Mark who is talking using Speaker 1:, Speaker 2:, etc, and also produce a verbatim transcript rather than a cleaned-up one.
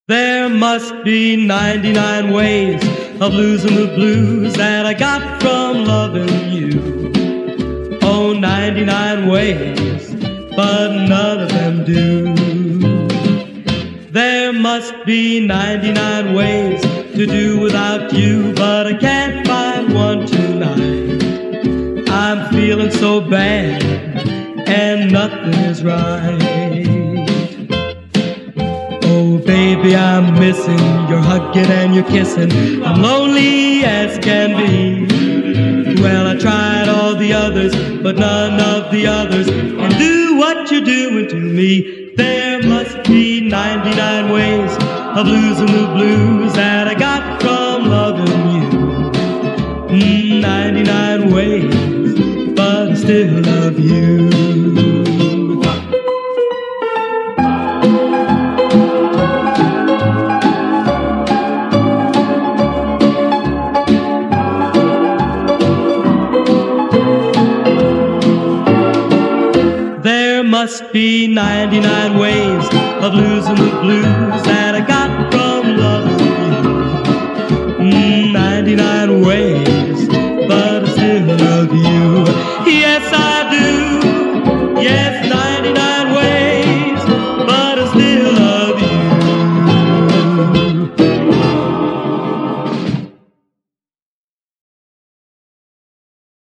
Speaker 1: There must be ninety-nine ways of losing the blues that I got from loving you. Oh, ninety-nine ways, but none of them do. There must be ninety-nine ways to do without you, but I can't find one tonight. I'm feeling so bad, and nothing is right. Oh, baby, I'm missing your hugging and your kissing. I'm lonely as can be. Well, I tried all the others, but none of the others can do what you're doing to me. There must be ninety-nine ways of losing the blues that I got from loving you. Mm, ninety-nine ways, but I still love you. There must be ninety-nine ways of losing the blues.